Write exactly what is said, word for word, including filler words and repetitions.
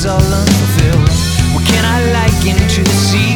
all unfulfilled. What can I liken to the sea